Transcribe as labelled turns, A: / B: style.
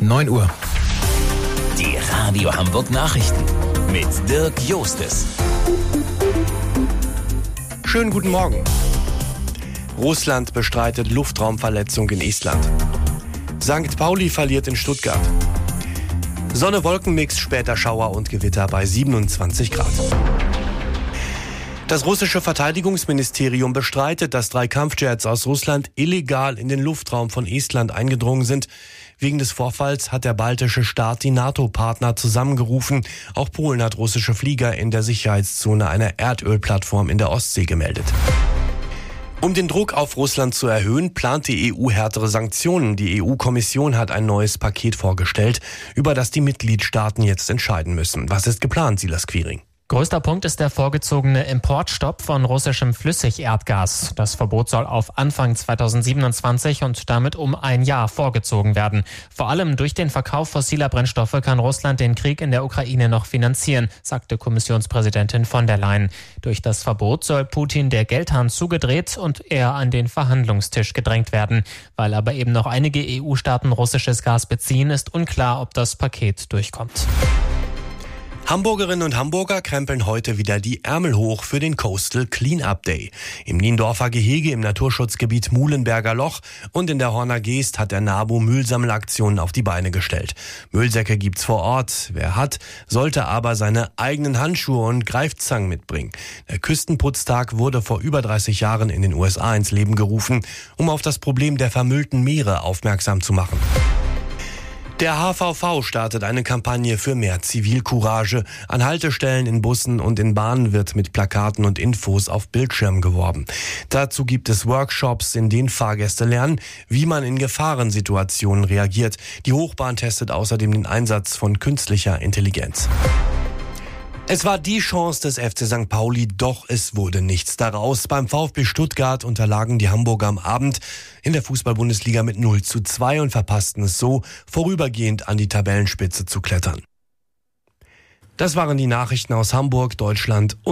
A: 9 Uhr.
B: Die Radio Hamburg Nachrichten mit Dirk Jostes.
C: Schönen guten Morgen. Russland bestreitet Luftraumverletzung in Estland. St. Pauli verliert in Stuttgart. Sonne-Wolken-Mix, später Schauer und Gewitter bei 27 Grad. Das russische Verteidigungsministerium bestreitet, dass 3 Kampfjets aus Russland illegal in den Luftraum von Estland eingedrungen sind. Wegen des Vorfalls hat der baltische Staat die NATO-Partner zusammengerufen. Auch Polen hat russische Flieger in der Sicherheitszone einer Erdölplattform in der Ostsee gemeldet. Um den Druck auf Russland zu erhöhen, plant die EU härtere Sanktionen. Die EU-Kommission hat ein neues Paket vorgestellt, über das die Mitgliedstaaten jetzt entscheiden müssen. Was ist geplant, Silas Quiring?
D: Größter Punkt ist der vorgezogene Importstopp von russischem Flüssigerdgas. Das Verbot soll auf Anfang 2027 und damit um ein Jahr vorgezogen werden. Vor allem durch den Verkauf fossiler Brennstoffe kann Russland den Krieg in der Ukraine noch finanzieren, sagte Kommissionspräsidentin von der Leyen. Durch das Verbot soll Putin der Geldhahn zugedreht und er an den Verhandlungstisch gedrängt werden. Weil aber eben noch einige EU-Staaten russisches Gas beziehen, ist unklar, ob das Paket durchkommt.
C: Hamburgerinnen und Hamburger krempeln heute wieder die Ärmel hoch für den Coastal Clean-Up Day. Im Niendorfer Gehege im Naturschutzgebiet Muhlenberger Loch und in der Horner Geest hat der NABU Müllsammelaktionen auf die Beine gestellt. Müllsäcke gibt's vor Ort. Wer hat, sollte aber seine eigenen Handschuhe und Greifzangen mitbringen. Der Küstenputztag wurde vor über 30 Jahren in den USA ins Leben gerufen, um auf das Problem der vermüllten Meere aufmerksam zu machen. Der HVV startet eine Kampagne für mehr Zivilcourage. An Haltestellen, in Bussen und in Bahnen wird mit Plakaten und Infos auf Bildschirmen geworben. Dazu gibt es Workshops, in denen Fahrgäste lernen, wie man in Gefahrensituationen reagiert. Die Hochbahn testet außerdem den Einsatz von künstlicher Intelligenz. Es war die Chance des FC St. Pauli, doch es wurde nichts daraus. Beim VfB Stuttgart unterlagen die Hamburger am Abend in der Fußball-Bundesliga mit 0:2 und verpassten es so, vorübergehend an die Tabellenspitze zu klettern. Das waren die Nachrichten aus Hamburg, Deutschland und